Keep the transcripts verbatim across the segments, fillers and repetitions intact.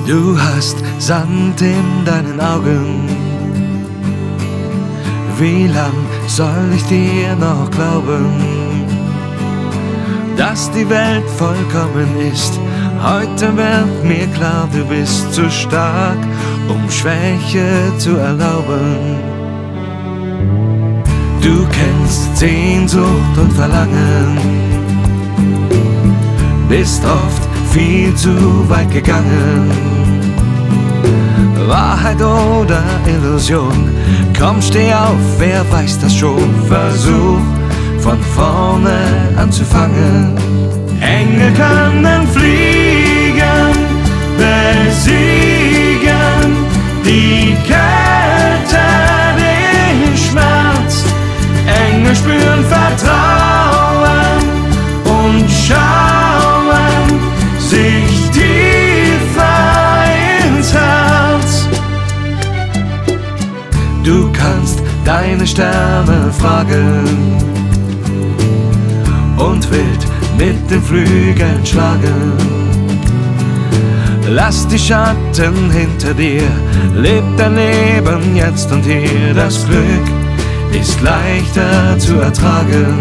Du hast Sand in deinen Augen. Wie lang soll ich dir noch glauben, dass die Welt vollkommen ist? Heute wird mir klar, du bist zu stark, um Schwäche zu erlauben. Du kennst Sehnsucht und Verlangen, bist oft viel zu weit gegangen. Wahrheit oder Illusion? Komm, steh auf, wer weiß das schon? Versuch von vorne anzufangen. Engel können fliegen, besiegen die Kälte, den Schmerz. Engel spüren Vertrauen und schauen sich tiefer ins Herz. Du kannst deine Sterne fragen und wild mit den Flügeln schlagen. Lass die Schatten hinter dir, leb dein Leben jetzt und hier. Das Glück ist leichter zu ertragen.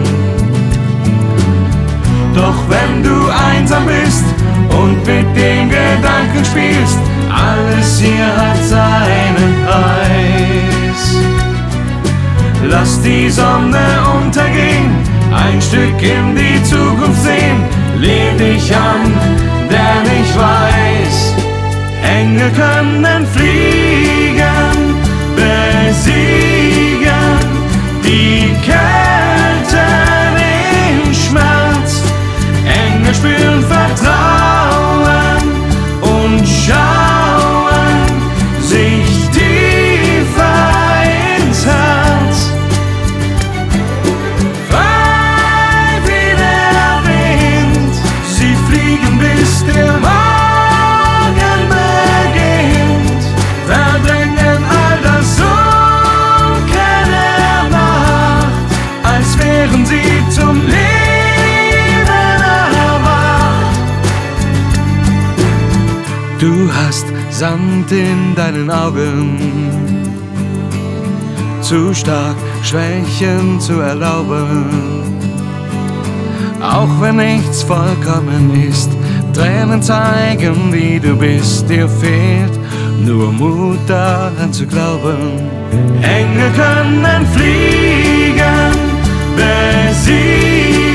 Doch wenn du einsam bist und mit den Gedanken spielst, alles hier hat seinen Preis. Lass die Sonne untergehen, ein Stück in die Zukunft sehen. Lehn dich an, denn ich weiß, Engel können fliegen, besiegen die Kälte, den Schmerz. Engel spüren Vertrauen und schauen sich tiefer ins Herz. Frei wie der Wind, sie fliegen bis der Morgen beginnt, verdrängen all das Dunkel der Nacht, als wären sie zum Leben erwacht. Du hast Sand in deinen Augen, zu stark Schwächen zu erlauben. Auch wenn nichts vollkommen ist, Tränen zeigen, wie du bist. Dir fehlt nur Mut, daran zu glauben. Engel können fliegen, besiegen